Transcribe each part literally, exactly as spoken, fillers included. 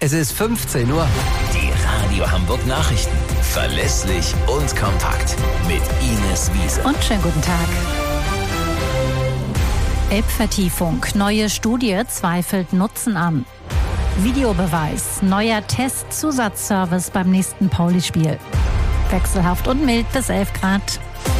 Es ist fünfzehn Uhr. Die Radio Hamburg Nachrichten. Verlässlich und kompakt. Mit Ines Wiese. Und schönen guten Tag. Elbvertiefung. Neue Studie zweifelt Nutzen an. Videobeweis. Neuer Test-Zusatzservice beim nächsten Pauli-Spiel. Wechselhaft und mild bis elf Grad.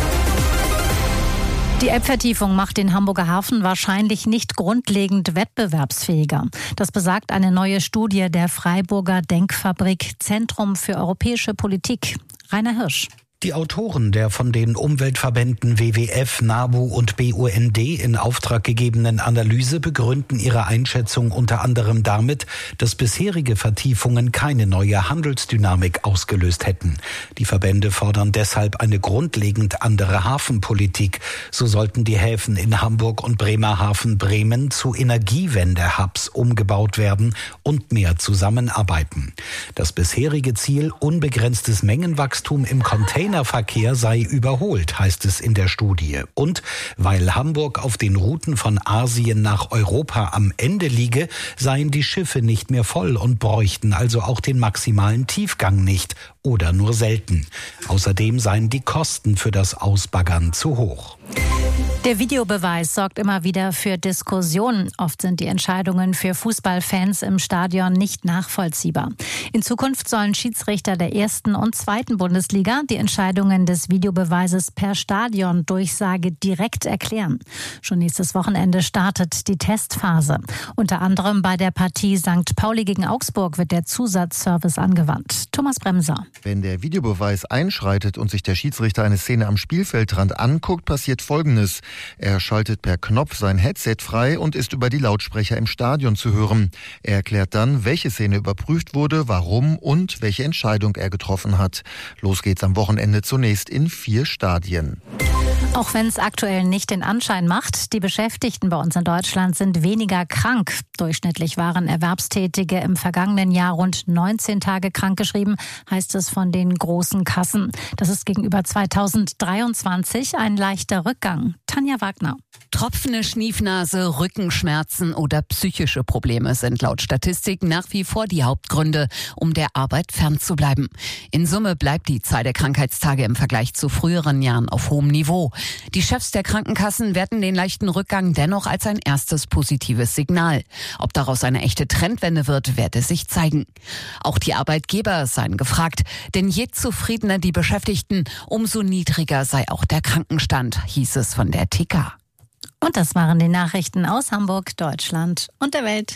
Die Elbvertiefung macht den Hamburger Hafen wahrscheinlich nicht grundlegend wettbewerbsfähiger. Das besagt eine neue Studie der Freiburger Denkfabrik Zentrum für europäische Politik. Rainer Hirsch. Die Autoren der von den Umweltverbänden W W F, NABU und B U N D in Auftrag gegebenen Analyse begründen ihre Einschätzung unter anderem damit, dass bisherige Vertiefungen keine neue Handelsdynamik ausgelöst hätten. Die Verbände fordern deshalb eine grundlegend andere Hafenpolitik. So sollten die Häfen in Hamburg und Bremerhaven Bremen zu Energiewende-Hubs umgebaut werden und mehr zusammenarbeiten. Das bisherige Ziel, unbegrenztes Mengenwachstum im Container Verkehr sei überholt, heißt es in der Studie. Und weil Hamburg auf den Routen von Asien nach Europa am Ende liege, seien die Schiffe nicht mehr voll und bräuchten also auch den maximalen Tiefgang nicht oder nur selten. Außerdem seien die Kosten für das Ausbaggern zu hoch. Der Videobeweis sorgt immer wieder für Diskussionen. Oft sind die Entscheidungen für Fußballfans im Stadion nicht nachvollziehbar. In Zukunft sollen Schiedsrichter der ersten und zweiten Bundesliga die Entscheidungen des Videobeweises per Stadiondurchsage direkt erklären. Schon nächstes Wochenende startet die Testphase. Unter anderem bei der Partie Sankt Pauli gegen Augsburg wird der Zusatzservice angewandt. Thomas Bremser. Wenn der Videobeweis einschreitet und sich der Schiedsrichter eine Szene am Spielfeldrand anguckt, passiert Folgendes. Er schaltet per Knopf sein Headset frei und ist über die Lautsprecher im Stadion zu hören. Er erklärt dann, welche Szene überprüft wurde, warum und welche Entscheidung er getroffen hat. Los geht's am Wochenende zunächst in vier Stadien. Auch wenn es aktuell nicht den Anschein macht, die Beschäftigten bei uns in Deutschland sind weniger krank. Durchschnittlich waren Erwerbstätige im vergangenen Jahr rund neunzehn Tage krankgeschrieben, heißt es von den großen Kassen. Das ist gegenüber zweitausenddreiundzwanzig ein leichter Rückgang. Tanja Wagner. Tropfende Schniefnase, Rückenschmerzen oder psychische Probleme sind laut Statistik nach wie vor die Hauptgründe, um der Arbeit fernzubleiben. In Summe bleibt die Zahl der Krankheitstage im Vergleich zu früheren Jahren auf hohem Niveau. Die Chefs der Krankenkassen werten den leichten Rückgang dennoch als ein erstes positives Signal. Ob daraus eine echte Trendwende wird, werde sich zeigen. Auch die Arbeitgeber seien gefragt, denn je zufriedener die Beschäftigten, umso niedriger sei auch der Krankenstand, hieß es von der T K. Und das waren die Nachrichten aus Hamburg, Deutschland und der Welt.